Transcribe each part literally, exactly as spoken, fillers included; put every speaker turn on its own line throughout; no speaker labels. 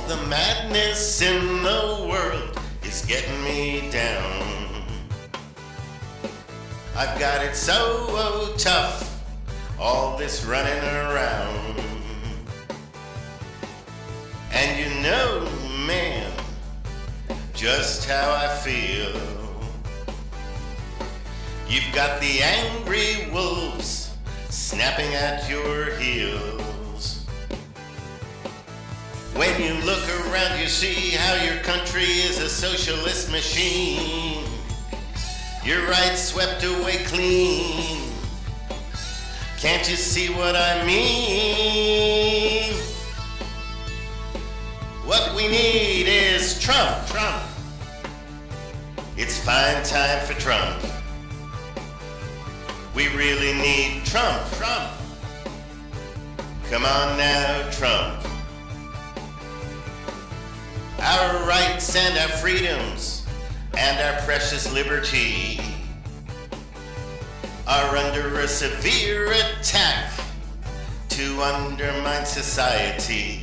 the madness in the world is getting me down. I've got it so tough, all this running around. And you know, man, just how I feel. You've got the angry wolves snapping at your heels. When you look around, you see how your country is a socialist machine. Your rights swept away clean. Can't you see what I mean? What we need is Trump, Trump. It's fine time for Trump. We really need Trump, Trump. Come on now, Trump. Our rights and our freedoms and our precious liberty are under a severe attack to undermine society.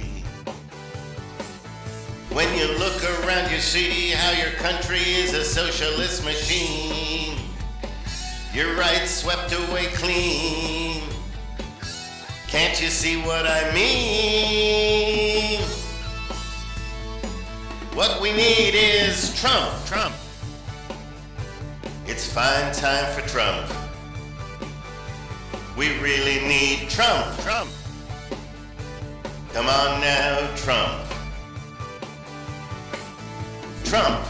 When you look around, you see how your country is a socialist machine. Your rights swept away clean. Can't you see what I mean? What we need is Trump, Trump. It's fine time for Trump. We really need Trump, Trump. Come on now, Trump. Trump.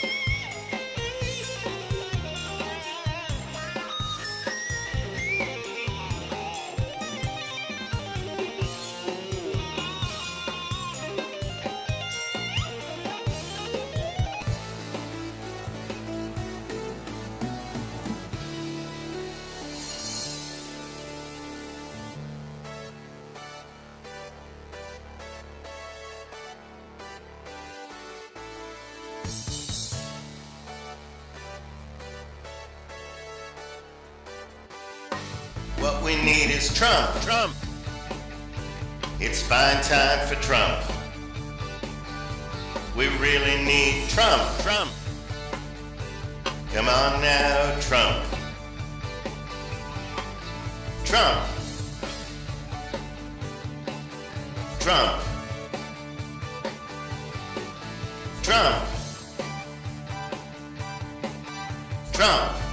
What we need is Trump, Trump. It's fine time for Trump. We really need Trump, Trump. Come on now, Trump. Trump. Trump. Trump. Trump.